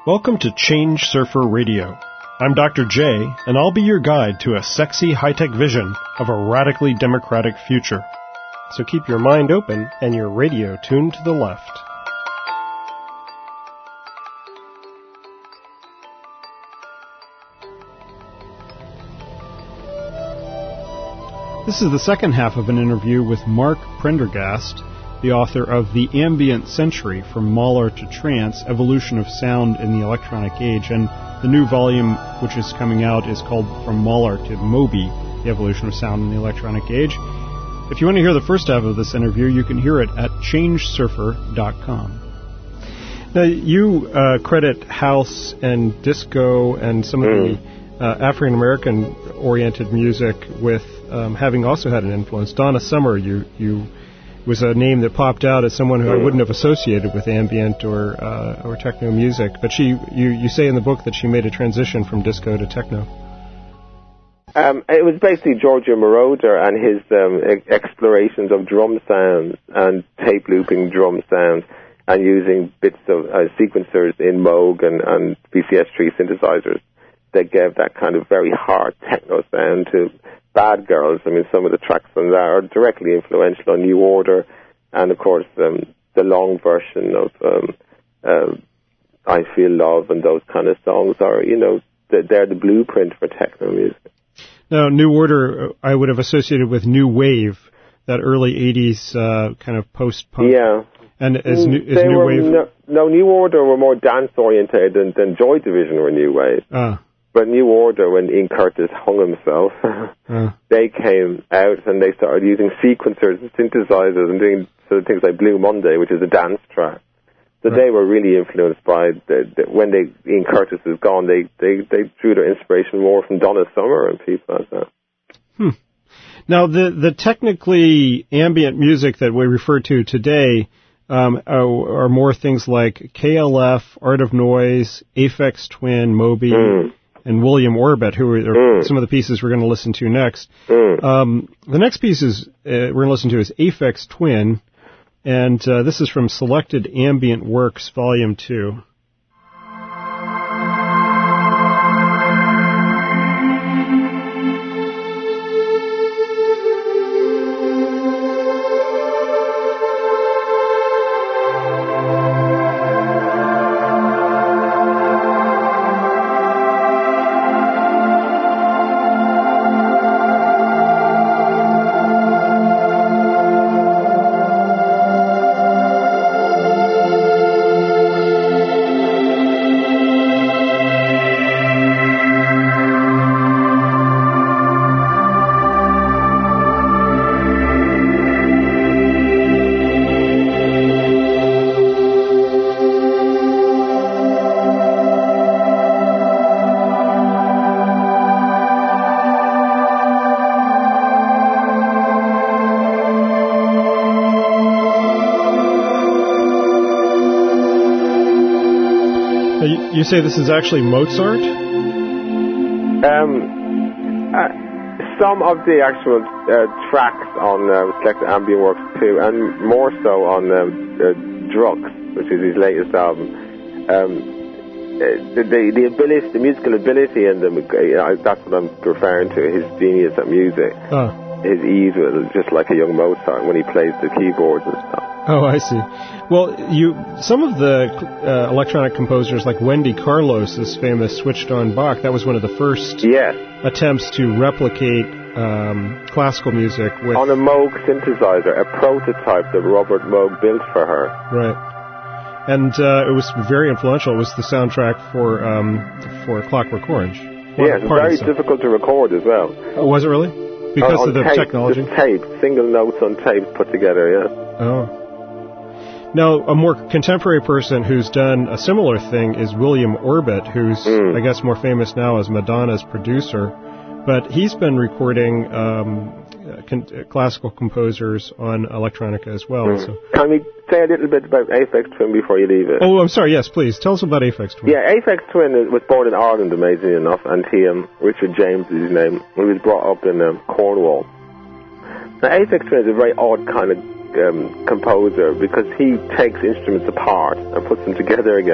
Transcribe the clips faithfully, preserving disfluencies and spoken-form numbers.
Welcome to Change Surfer Radio. I'm Doctor J, and I'll be your guide to a sexy high-tech vision of a radically democratic future. So keep your mind open and your radio tuned to the left. This is the second half of an interview with Mark Prendergast, the author of The Ambient Century, From Mahler to Trance, Evolution of Sound in the Electronic Age. And the new volume, which is coming out, is called From Mahler to Moby, The Evolution of Sound in the Electronic Age. If you want to hear the first half of this interview, you can hear it at change surfer dot com. Now, you uh, credit house and disco and some of mm. the uh, African-American oriented music with um, having also had an influence. Donna Summer, you you was a name that popped out as someone who I wouldn't have associated with ambient or uh, or techno music. But she, you, you say in the book that she made a transition from disco to techno. Um, it was basically Giorgio Moroder and his um, e- explorations of drum sounds and tape looping drum sounds and using bits of uh, sequencers in Moog and, and V C S three synthesizers that gave that kind of very hard techno sound to Bad Girls. I mean, some of the tracks on that are directly influential on New Order, and of course um, the long version of um, uh, I Feel Love and those kind of songs are, you know, they're the blueprint for techno music. Now, New Order, I would have associated with New Wave, that early eighties uh, kind of post-punk. Yeah. And is, new, is they New were Wave... No, no, New Order were more dance-orientated than, than Joy Division were New Wave. Ah. But New Order, when Ian Curtis hung himself, uh. they came out and they started using sequencers and synthesizers and doing sort of things like Blue Monday, which is a dance track. So right. They were really influenced by, the, the, when they, Ian Curtis was gone, they, they, they drew their inspiration more from Donna Summer and people like that. Hmm. Now, the, the technically ambient music that we refer to today um, are, are more things like K L F, Art of Noise, Aphex Twin, Moby, mm. and William Orbit, who are mm. some of the pieces we're going to listen to next. Mm. Um, the next piece is, uh, we're going to listen to is Aphex Twin, and uh, this is from Selected Ambient Works, Volume two. You say this is actually Mozart? Um, uh, some of the actual uh, tracks on uh, Selected Ambient Works too, and more so on uh, uh, Drux, which is his latest album. Um, the, the the ability, the musical ability in them, uh, that's what I'm referring to. His genius at music, oh. his ease, just like a young Mozart when he plays the keyboards and stuff. Oh, I see. Well, you some of the uh, electronic composers, like Wendy Carlos's famous Switched on Bach, that was one of the first yes. attempts to replicate um, classical music with on a Moog synthesizer, a prototype that Robert Moog built for her. Right, and uh, it was very influential. It was the soundtrack for um, for Clockwork Orange. Yeah, it's very difficult to record as well. Oh, was it really? Because on, of the tape, technology. Just tape, single notes on tape put together. Yeah. Oh. Now, a more contemporary person who's done a similar thing is William Orbit, who's, mm. I guess, more famous now as Madonna's producer. But he's been recording um, con- classical composers on electronica as well. Mm. So. Can we say a little bit about Aphex Twin before you leave it? Oh, I'm sorry. Yes, please. Tell us about Aphex Twin. Yeah, Aphex Twin was born in Ireland, amazingly enough, and he, um, Richard James is his name. He was brought up in um, Cornwall. Now, Aphex Twin is a very odd kind of Um, composer, because he takes instruments apart and puts them together again.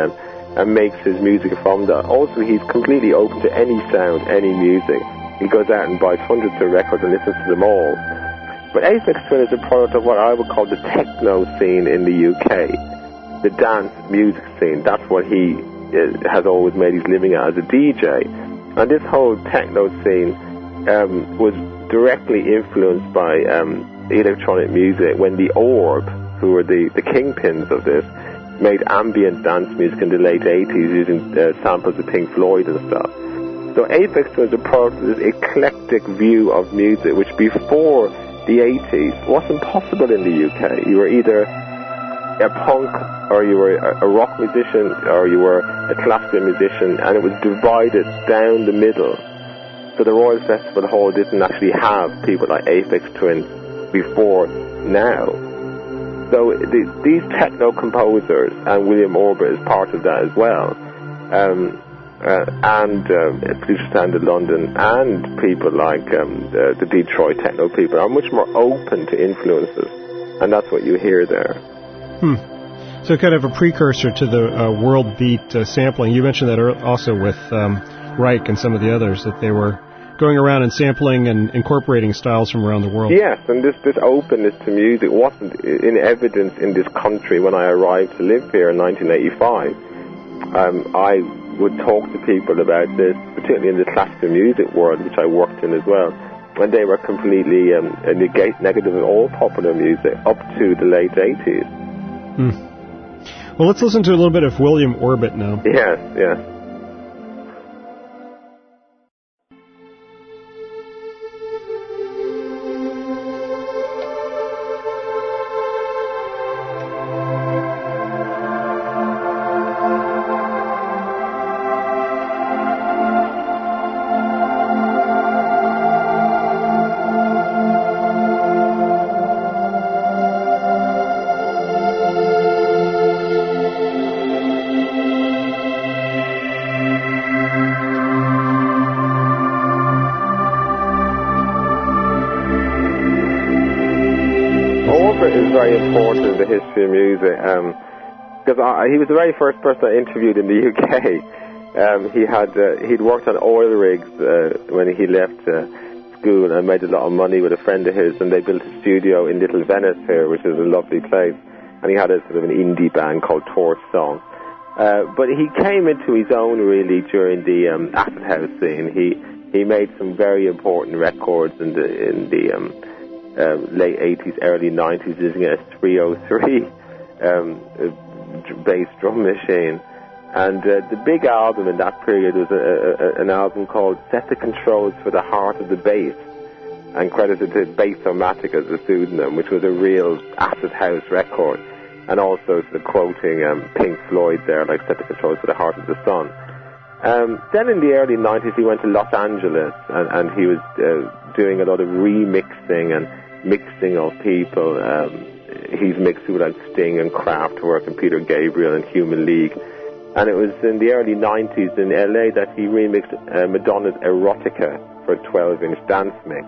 and makes his music from that. Also, he's completely open to any sound, any music. He goes out and buys hundreds of records and listens to them all. But Aphex Twin is a product of what I would call the techno scene in the U K, the dance music scene. That's what he is, has always made his living at as a D J. And this whole techno scene um, was directly influenced by um, electronic music when the Orb, who were the, the kingpins of this, made ambient dance music in the late eighties using uh, samples of Pink Floyd and stuff. So Aphex Twin is a product of this eclectic view of music, which before the eighties wasn't possible in the U K. You were either a punk, or you were a, a rock musician, or you were a classical musician, and it was divided down the middle. So the Royal Festival Hall didn't actually have people like Aphex Twin before now. So the, these techno composers, and William Orbit is part of that as well, um, uh, and um, Future Sound of London, and people like um, the, the Detroit techno people are much more open to influences, and that's what you hear there. Hmm. So kind of a precursor to the uh, world beat uh, sampling. You mentioned that also with um, Reich and some of the others, that they were going around and sampling and incorporating styles from around the world. Yes, and this, this openness to music wasn't in evidence in this country when I arrived to live here in nineteen eighty-five. Um, I would talk to people about this, particularly in the classical music world, which I worked in as well, and they were completely um, negate, negative of all popular music up to the late eighties. Hmm. Well, let's listen to a little bit of William Orbit now. Yes, yes. Important in the history of music, because um, he was the very first person I interviewed in the U K. Um, he had uh, he'd worked on oil rigs uh, when he left uh, school, and made a lot of money with a friend of his, and they built a studio in Little Venice here, which is a lovely place. And he had a sort of an indie band called Torch Song. Uh, but he came into his own really during the um, acid house scene. He he made some very important records in the in the um, Uh, late eighties, early nineties, using a three oh three um, bass drum machine. And uh, the big album in that period was a, a, an album called Set the Controls for the Heart of the Bass, and credited to Bassomatic as a pseudonym, which was a real acid house record, and also sort of quoting um, Pink Floyd there, like Set the Controls for the Heart of the Sun. Um, then in the early nineties he went to Los Angeles, and, and he was uh, doing a lot of remixing and mixing of people. Um, he's mixed with like Sting and Kraftwerk and Peter Gabriel and Human League. And it was in the early nineties in L A that he remixed uh, Madonna's Erotica for a twelve inch dance mix.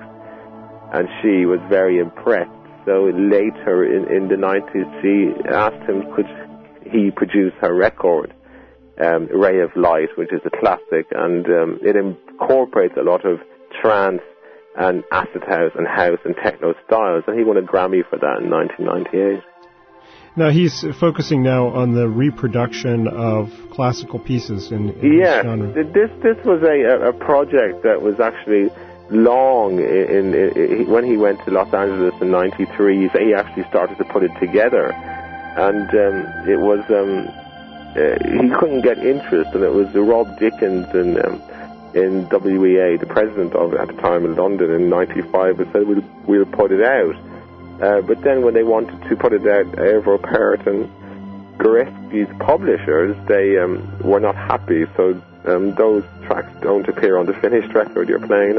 And she was very impressed. So later in, in the nineties she asked him could he produce her record, um, Ray of Light, which is a classic, and um, it incorporates a lot of trance and acid house and house and techno styles, and he won a Grammy for that in nineteen ninety-eight. Now he's focusing now on the reproduction of classical pieces in, in yeah, this genre. this this was a a project that was actually long in, in, in when he went to Los Angeles in ninety-three. He actually started to put it together, and um, it was um, uh, he couldn't get interest, and it was Rob Dickens and um, in W E A, the president of it at the time in London in ninety-five, and said we'll, we'll put it out. Uh, but then when they wanted to put it out, Arvo Pärt and Goreski's publishers, they um, were not happy, so um, those tracks don't appear on the finished record you're playing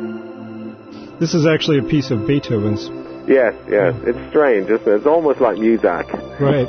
now. This is actually a piece of Beethoven's. Yes, yes. It's strange, isn't it? It's almost like Muzak. Right.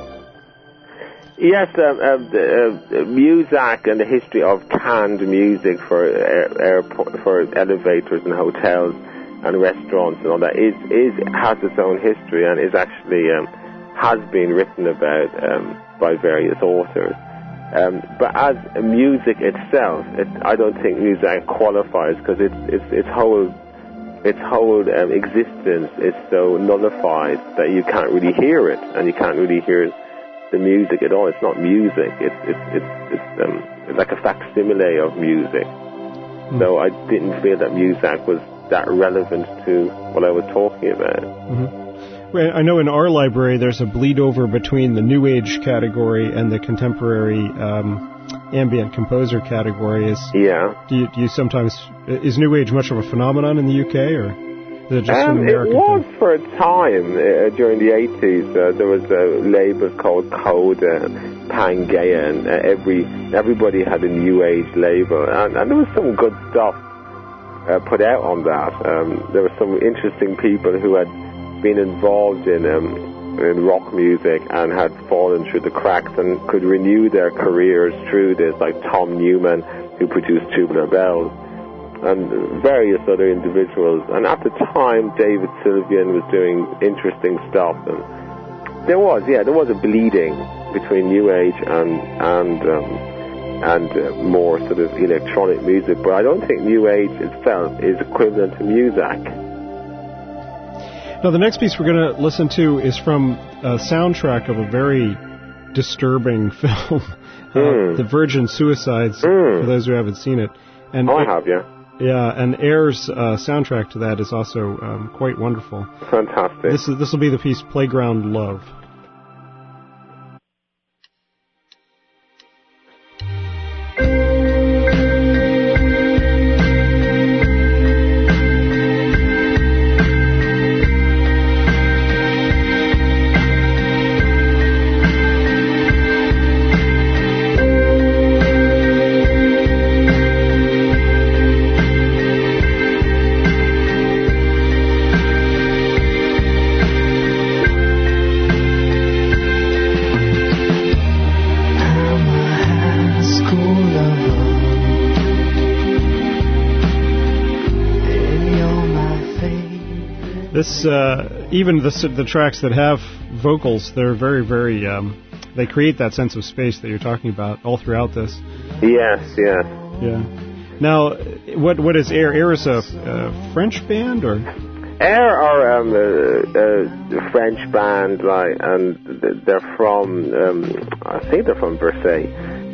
Yes, um, uh, uh, Muzak and the history of canned music for air, airport, for elevators and hotels and restaurants and all that is is has its own history, and is actually um, has been written about um, by various authors. Um, but as music itself, it, I don't think Muzak qualifies because it's, it's, its whole, its whole um, existence is so nullified that you can't really hear it, and you can't really hear the music at all. It's not music. It's it's it's, it's, um, it's like a facsimile of music. Mm-hmm. So I didn't feel that Muzak was that relevant to what I was talking about. Mm-hmm. I know in our library there's a bleed over between the New Age category and the contemporary um, ambient composer category. Is, yeah. Do you, do you sometimes, is New Age much of a phenomenon in the U K, or is it just um, an American It was thing? for a time uh, during the eighties. Uh, there was a label called Coda, Pangea, and uh, every everybody had a New Age label, and, and there was some good stuff uh, put out on that. Um, there were some interesting people who had been involved in um, in rock music and had fallen through the cracks and could renew their careers through this, like Tom Newman, who produced Tubular Bells, and various other individuals. And at the time, David Sylvian was doing interesting stuff, and there was, yeah, there was a bleeding between New Age and and um, and uh, more sort of electronic music. But I don't think New Age itself is equivalent to Muzak. Now, the next piece we're going to listen to is from a soundtrack of a very disturbing film, uh, mm. The Virgin Suicides, mm. for those who haven't seen it. And oh, I have, yeah. Yeah, and Air's uh, soundtrack to that is also um, quite wonderful. Fantastic. This is, this will be the piece Playground Love. This, uh, even the the tracks that have vocals, they're very, very, um, they create that sense of space that you're talking about all throughout this. Yes, yes. Yeah. Now, what what is Air? Air is a uh, French band, or? Air are um, a, a French band, like, and they're from, um, I think they're from Versailles.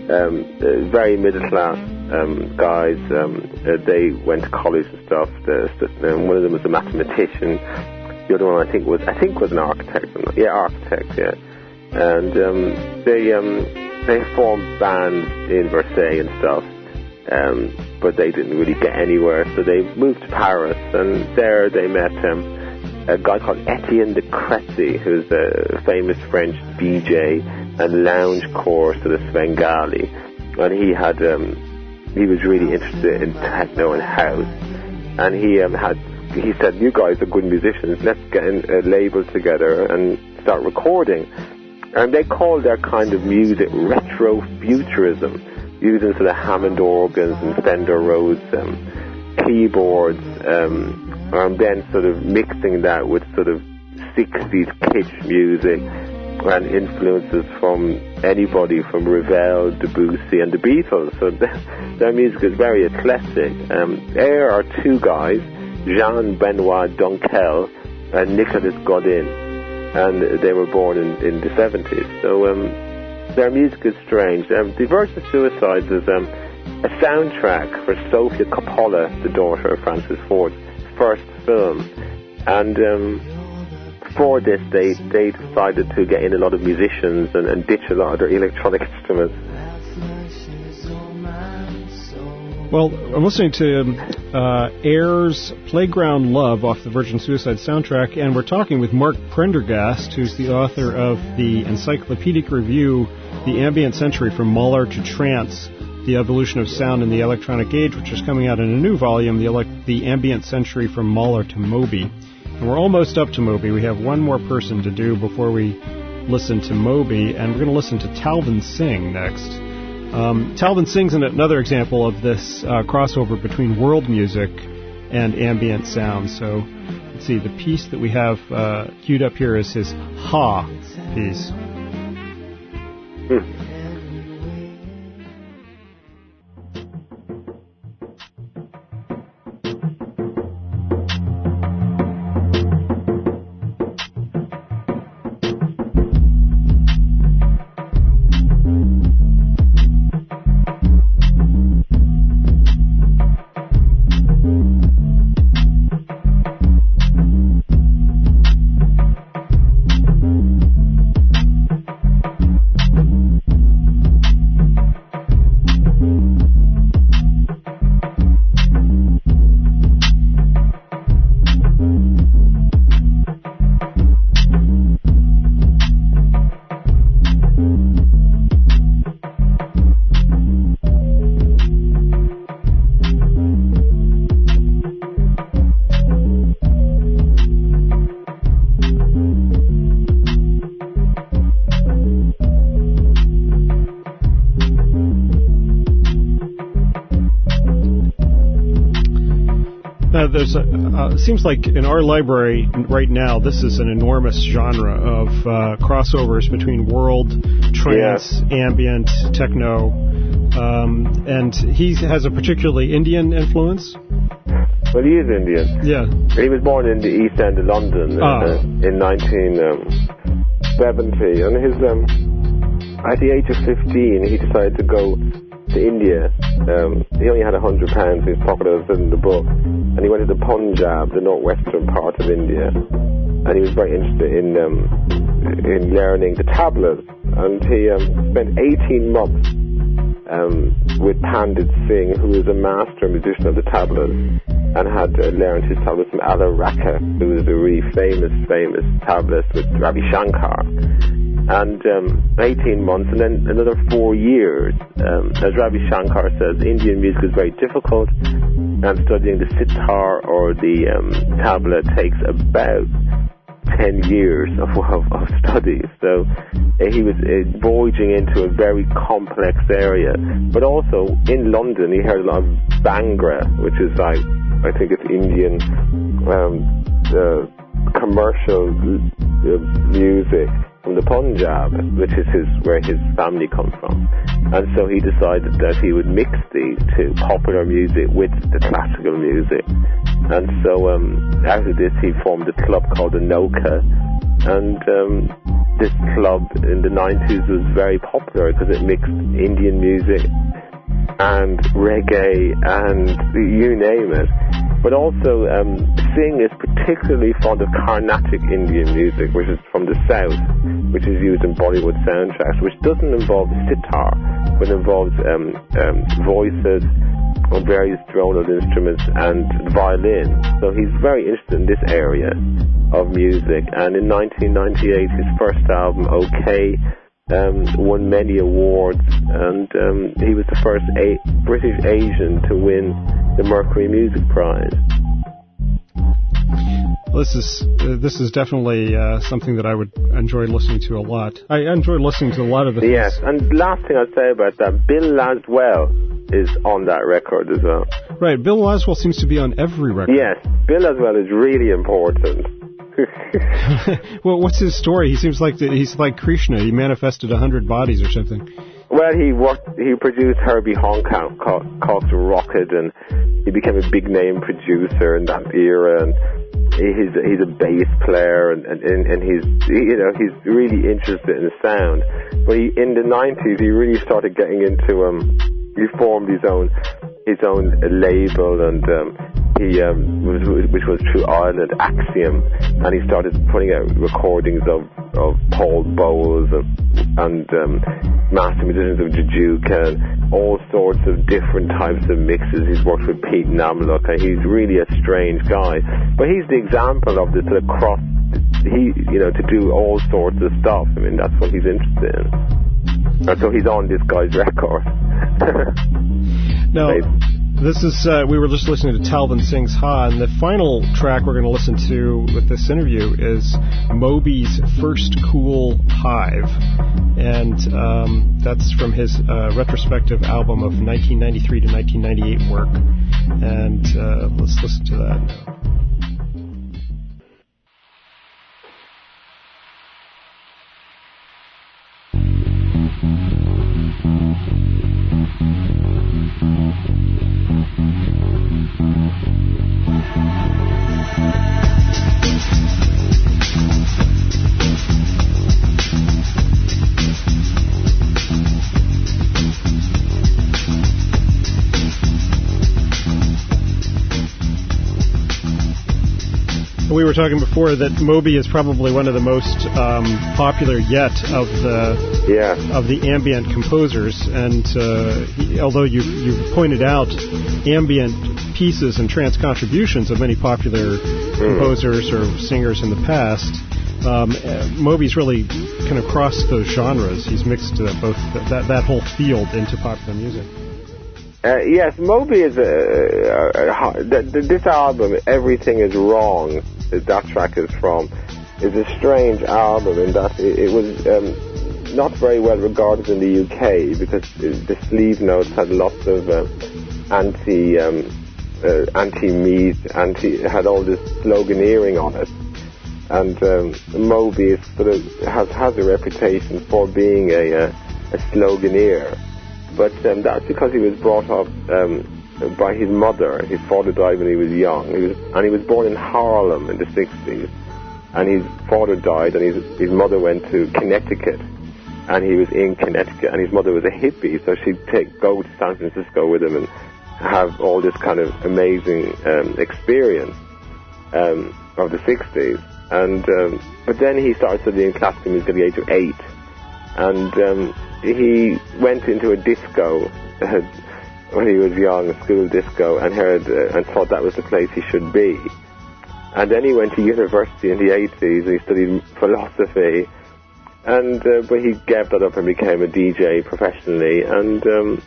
Um, very middle class um, guys. Um, uh, they went to college and stuff. The, the, one of them was a mathematician. The other one, I think, was I think was an architect. Yeah, architect. Yeah, and um, they um, they formed bands in Versailles and stuff. Um, but they didn't really get anywhere, so they moved to Paris, and there they met um, a guy called Etienne de Crécy, who's a famous French D J and loungecore sort of Svengali, and he had um, he was really interested in techno and house, and he um, had he said, "You guys are good musicians, let's get a label together and start recording," and they called their kind of music retrofuturism, using sort of Hammond organs and Fender Rhodes um, keyboards, um, and then sort of mixing that with sort of sixties kitsch music and influences from anybody from Ravel, Debussy, and the Beatles. So th- their music is very eclectic. Um, there are two guys, Jean-Benoit Dunkel and Nicolas Godin, and they were born in, in the seventies. So um, their music is strange. Um, the Virgin Suicides is um, a soundtrack for Sofia Coppola, the daughter of Francis Ford's first film. And um, for this, they, they decided to get in a lot of musicians and, and ditch a lot of their electronic instruments. Well, I'm listening to um, uh, Air's Playground Love off the Virgin Suicide soundtrack, and we're talking with Mark Prendergast, who's the author of the encyclopedic review, The Ambient Century from Mahler to Trance, The Evolution of Sound in the Electronic Age, which is coming out in a new volume, The, Ele- the Ambient Century from Mahler to Moby. And we're almost up to Moby. We have one more person to do before we listen to Moby, and we're going to listen to Talvin Singh next. Um, Talvin Singh's another example of this uh, crossover between world music and ambient sound. So, let's see, the piece that we have uh, queued up here is his Ha piece. Hmm. there's a, uh, it seems like in our library right now, this is an enormous genre of uh, crossovers between world, trance, yeah. ambient, techno, um, and he has a particularly Indian influence. Well, he is Indian. Yeah. He was born in the East End of London oh. uh, in nineteen seventy, and his um, at the age of fifteen, he decided to go to India. Um, he only had a hundred pounds in his pocket, as I said in the book, and he went to the Punjab, the northwestern part of India, and he was very interested in um, in learning the tablas, and he um, spent eighteen months um, with Pandit Singh, who was a master musician of the tablas, and had uh, learned his tablas from Ala Rakha, who was a really famous, famous tablas with Ravi Shankar. And um, eighteen months, and then another four years. Um, as Ravi Shankar says, Indian music is very difficult, and studying the sitar or the um, tabla takes about ten years of, of, of study. So uh, he was uh, voyaging into a very complex area. But also, in London, he heard a lot of Bhangra, which is like, I think it's Indian um, uh, commercial uh, music from the Punjab, which is his where his family comes from. And so he decided that he would mix these two, popular music with the classical music. And so um, out of this he formed a club called Anoka, and um, this club in the nineties was very popular because it mixed Indian music and reggae and you name it. But also, um, Singh is particularly fond of Carnatic Indian music, which is from the south, which is used in Bollywood soundtracks, which doesn't involve sitar, but involves um, um, voices on various tonal instruments and violin. So he's very interested in this area of music. And in nineteen ninety-eight, his first album, OK, Um, won many awards, and um, he was the first a- British Asian to win the Mercury Music Prize. This is uh, this is definitely uh, something that I would enjoy listening to a lot. I enjoy listening to a lot of the Yes, things. And the last thing I'd say about that, Bill Laswell is on that record as well. Right, Bill Laswell seems to be on every record. Yes, Bill Laswell is really important. Well, what's his story? He seems like the, he's like Krishna. He manifested a hundred bodies or something. Well, he worked. He produced Herbie Hancock's Rocket, and he became a big name producer in that era. And he's he's a bass player, and and, and he's you know he's really interested in the sound. But he, in the nineties, he really started getting into um. He formed his own his own label, and um, he um, was, which was True Island Axiom, and he started putting out recordings of, of Paul Bowles and, and um, master musicians of Jajuka, and all sorts of different types of mixes. He's worked with Pete Namlock, and he's really a strange guy. But he's the example of this sort of cross. He, you know, to do all sorts of stuff. I mean, that's what he's interested in. And so he's on this guy's record. Now, this is, uh, we were just listening to Talvin Singh's Ha, and the final track we're going to listen to with this interview is Moby's First Cool Hive. And um, that's from his uh, retrospective album of nineteen ninety-three to nineteen ninety-eight work. And uh, let's listen to that now. We were talking before that Moby is probably one of the most um, popular yet of the yeah. of the ambient composers, and uh, he, although you you pointed out ambient pieces and trance contributions of many popular mm. composers or singers in the past, um, Moby's really kind of crossed those genres. He's mixed uh, both th- that that whole field into popular music. Uh, yes, Moby is a, a, a, a, this album, Everything Is Wrong, that, that track is from, is a strange album in that it, it was um, not very well regarded in the U K because it, the sleeve notes had lots of uh, anti um, uh, anti-meat, anti had all this sloganeering on it. And um, Moby is sort of has has a reputation for being a a, a sloganeer, but um, that's because he was brought up um, by his mother. His father died when he was young, he was, and he was born in Harlem in the sixties. And his father died, and his his mother went to Connecticut, and he was in Connecticut, and his mother was a hippie, so she'd take go to San Francisco with him and have all this kind of amazing um, experience um, of the sixties. And um, but then he started studying classical music at the age of eight, and um, he went into a disco uh, when he was young, a school disco, and heard uh, and thought that was the place he should be. And then he went to university in the eighties, and he studied philosophy, and uh, but he gave that up and became a D J professionally. And um,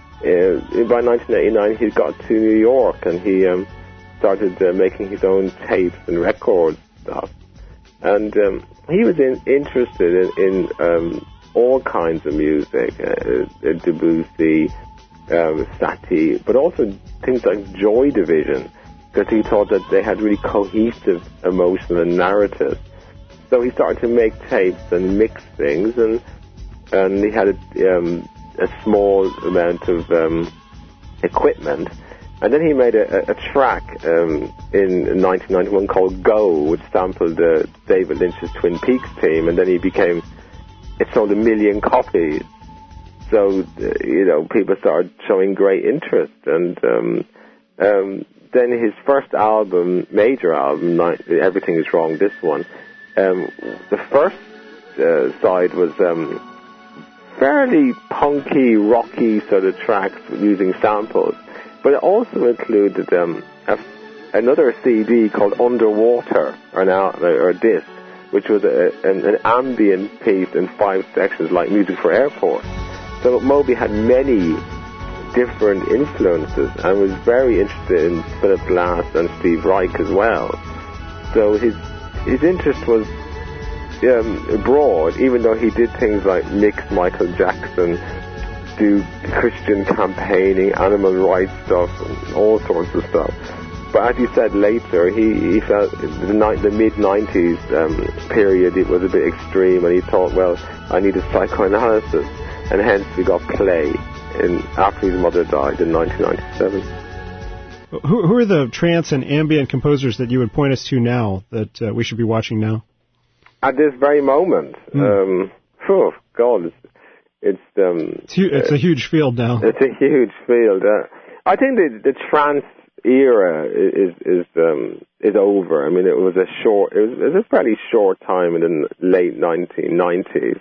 uh, by nineteen eighty-nine, he got to New York, and he um, started uh, making his own tapes and records. Stuff. And um, he was in, interested in, in um, all kinds of music, uh, Debussy, um, Satie, but also things like Joy Division, because he thought that they had really cohesive emotional narratives. So he started to make tapes and mix things, and and he had a, um, a small amount of um, equipment. And then he made a, a, a track um, in nineteen ninety-one called Go, which sampled uh, David Lynch's Twin Peaks theme, and then he became, it sold a million copies. So, uh, you know, people started showing great interest. And um, um, then his first album, major album, Everything Is Wrong, this one, um, the first uh, side was um, fairly punky, rocky sort of tracks using samples. But it also included um, a, another C D called Underwater, or, an, or a disc, which was a, an, an ambient piece in five sections, like Music for Airports. So Moby had many different influences and was very interested in Philip Glass and Steve Reich as well. So his his interest was um, broad, even though he did things like mix Michael Jackson, do Christian campaigning, animal rights stuff, and all sorts of stuff. But as he said later, he, he felt the, ni- the mid-nineties um, period, it was a bit extreme, and he thought, well, I needed psychoanalysis, and hence we got Play in, after his mother died in nineteen ninety-seven. Who, who are the trance and ambient composers that you would point us to now, that uh, we should be watching now? At this very moment? Mm. Um, oh, God, it's It's um, it's, hu- it's a huge field now. It's a huge field. Uh, I think the the trance era is is um, is over. I mean, it was a short. It was, it was a fairly short time in the late nineteen nineties.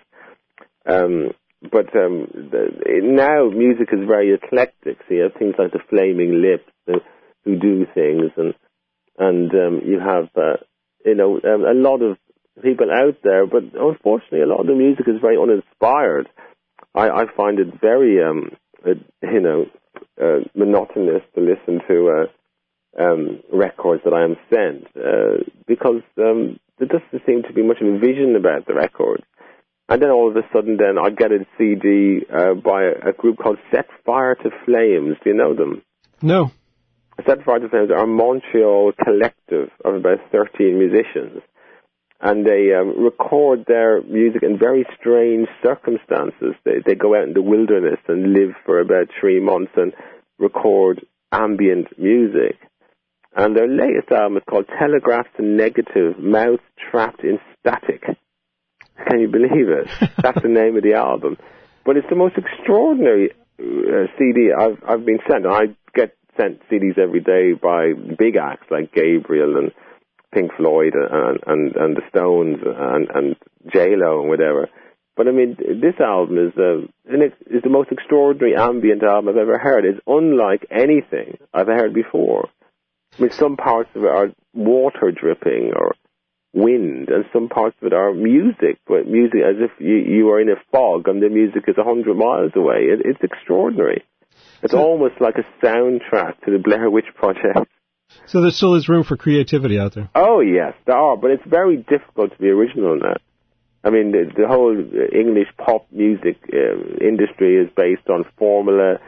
Um, but um, the, it, now music is very eclectic. So you have things like the Flaming Lips who, who do things, and and um, you have uh, you know um, a lot of people out there. But unfortunately, a lot of the music is very uninspired. I, I find it very, um, uh, you know, uh, monotonous to listen to uh, um, records that I am sent uh, because um, there doesn't seem to be much of a vision about the records. And then all of a sudden, then I get a C D uh, by a, a group called Set Fire to Flames. Do you know them? No. Set Fire to Flames are a Montreal collective of about thirteen musicians. And they um, record their music in very strange circumstances. They, they go out in the wilderness and live for about three months and record ambient music. And their latest album is called Telegraph to Negative, Mouths Trapped in Static. Can you believe it? That's the name of the album. But it's the most extraordinary uh, C D I've, I've been sent. I get sent C Ds every day by big acts like Gabriel and Pink Floyd and, and, and the Stones and, and J-Lo and whatever. But I mean, this album is, uh, is the most extraordinary ambient album I've ever heard. It's unlike anything I've heard before. I mean, some parts of it are water dripping or wind, and some parts of it are music, but music as if you, you are in a fog and the music is a hundred miles away. It, it's extraordinary. It's so, almost like a soundtrack to the Blair Witch Project. So there still is room for creativity out there. Oh, yes, there are, but it's very difficult to be original now. I mean, the, the whole English pop music uh, industry is based on formula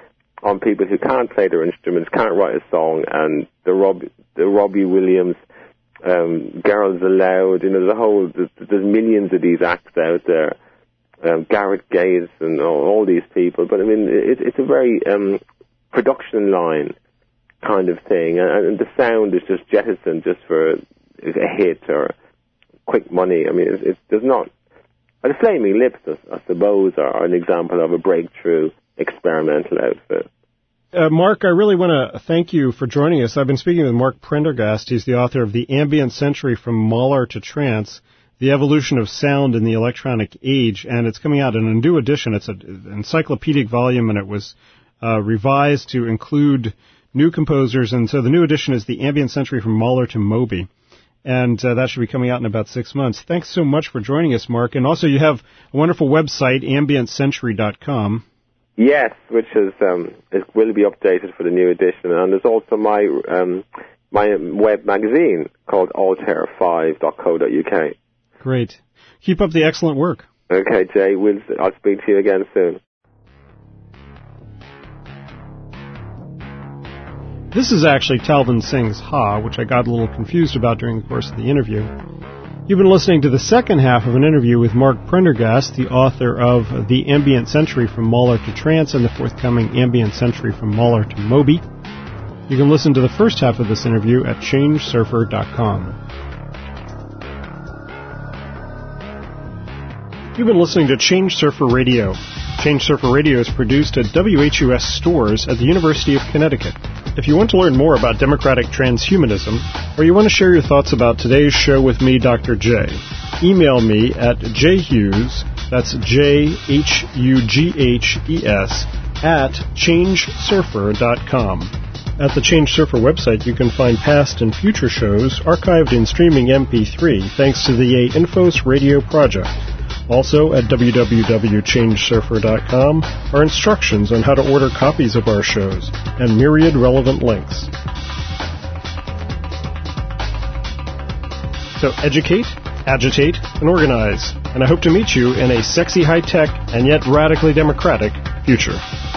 on people who can't play their instruments, can't write a song, and the Rob, the Robbie Williams, um, Girls Aloud. You know, there's a whole there's, there's millions of these acts out there. Um, Garrett Gates and all, all these people. But I mean, it, it's a very um, production line kind of thing, and, and the sound is just jettisoned just for a, a hit or quick money. I mean, it's, it's there's not. The Flaming Lips, I suppose, are an example of a breakthrough experimental outfit. Uh, Mark, I really want to thank you for joining us. I've been speaking with Mark Prendergast. He's the author of The Ambient Century from Mahler to Trance, The Evolution of Sound in the Electronic Age, and it's coming out in a new edition. It's an encyclopedic volume, and it was uh, revised to include new composers, and so the new edition is The Ambient Century from Mahler to Moby. And uh, that should be coming out in about six months. Thanks so much for joining us, Mark. And also you have a wonderful website, ambient century dot com. Yes, which is um, it will be updated for the new edition. And there's also my um, my web magazine called altair five dot co dot uk. Great. Keep up the excellent work. Okay, Jay. We'll, I'll speak to you again soon. This is actually Talvin Singh's Ha, which I got a little confused about during the course of the interview. You've been listening to the second half of an interview with Mark Prendergast, the author of The Ambient Century from Mahler to Trance and the forthcoming Ambient Century from Mahler to Moby. You can listen to the first half of this interview at change surfer dot com. You've been listening to Change Surfer Radio. Change Surfer Radio is produced at W H U S stores at the University of Connecticut. If you want to learn more about democratic transhumanism, or you want to share your thoughts about today's show with me, Doctor J, email me at jhughes, that's J H U G H E S, at change surfer dot com. At the Change Surfer website, you can find past and future shows archived in streaming M P three thanks to the A Infos Radio project. Also, at w w w dot change surfer dot com are instructions on how to order copies of our shows and myriad relevant links. So educate, agitate, and organize. And I hope to meet you in a sexy, high-tech, and yet radically democratic future.